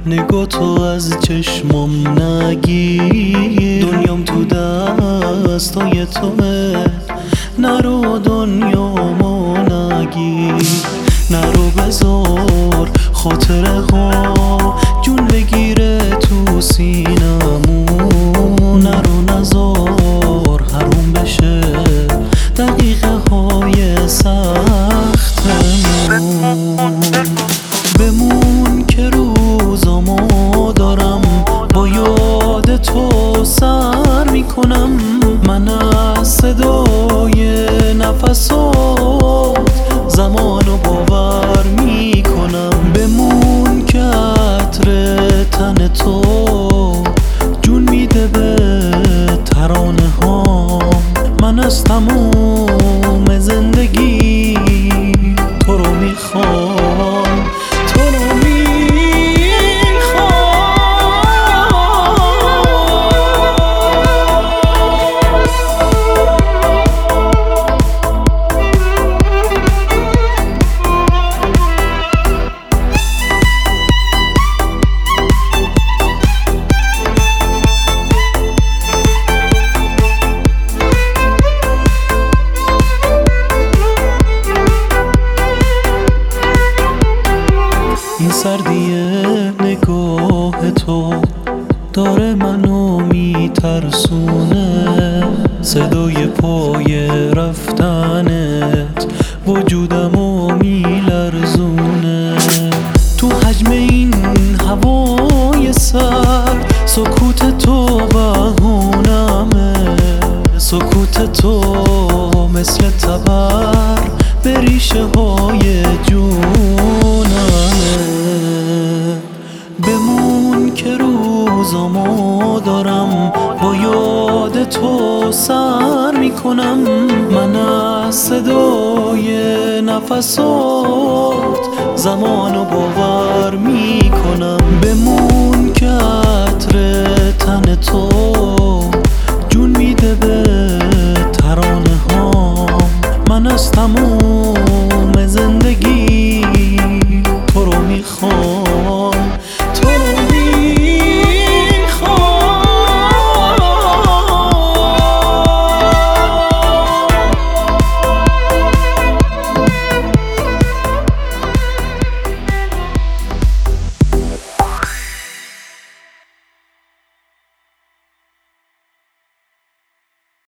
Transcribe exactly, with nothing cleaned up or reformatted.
نگاه تو از چشمم نگیر، دنیام تو دستای توه، نرو دنیامو نگیر، نرو بذار خاطره ها جون بگیره تو سینمون، نرو نذار حروم بشه دقیقه های سختمون، بمون که روزامو دارم با یاد تو سر میکنم، من از صدای نفسات زمانو باور میکنم، بمون که عطر تن تو جون میده به ترانه ها، من از تموم زندگی تو رو میخوام، تو رو این سردی نگاه تو داره منو میترسونه، صدای پای رفتنت وجودمو میلرزونه، تو حجم این هوای سرد سکوت تو بهونمه، سکوت تو مثل تبر به ریشه های جونمه، بمون که روزامو دارم با یاد تو سر میکنم، من از صدای نفسات زمانو باور میکنم، بمون که عطر تن تو جون میده به ترانه ها، من از تموم